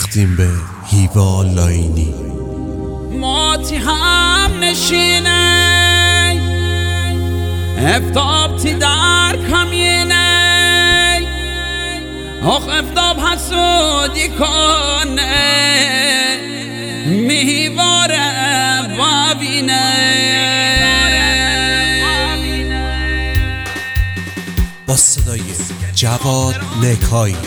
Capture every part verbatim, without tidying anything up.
تقدیم به هیوا لاینی. ماتی هم نشینه افتابتی در کمینه آخ افتاب حسودی کنه میواره بابینه با صدای جواد نکایی.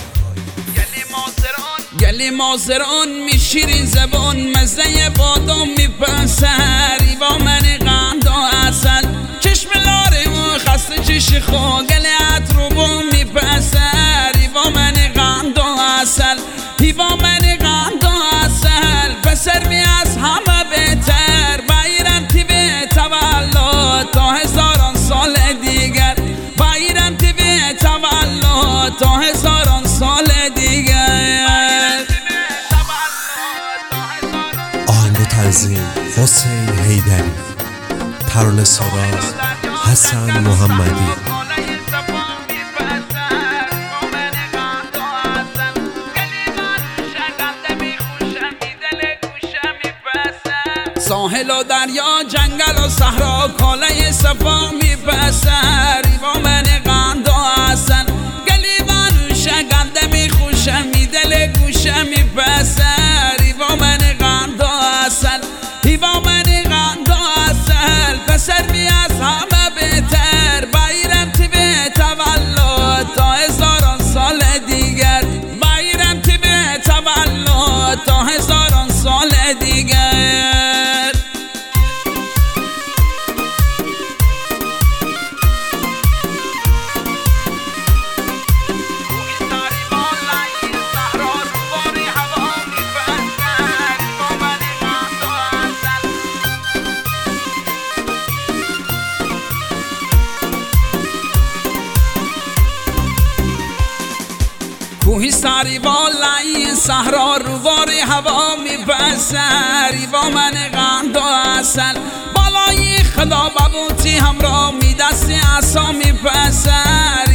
گلی مازران میشیرین زبان مزه بادام میپسری با من قند و اصل چشم لاره و خسته چش خو گلی عطر و میپسری با من قند و اصل هی با من قند و اصل پسر می از همه بهتر بایرم تی به تولد تا هزاران سال دیگر بایرم تی به تولد تا هزاران سال دیگر. تنظیم حسین حیدری، ترانه ساز حسن محمدی. ساحل و دریا جنگل و صحرا کاله صفا میپسری با من قند و اصل گلی منوشه گنده میخوشم می دل گوشه میپسری با من قند و اصل هی با من قند و اصل پسر می از همه بهتر بایرم تی به تولد تا هزاران سال دیگر بایرم تی به تولد تا هزاران سال دیگر. کوهی سری بالای صحرا روبار هوا میپسری با من قند و اصل بالای خدا ببوتی همراه می دستی عصا میپسری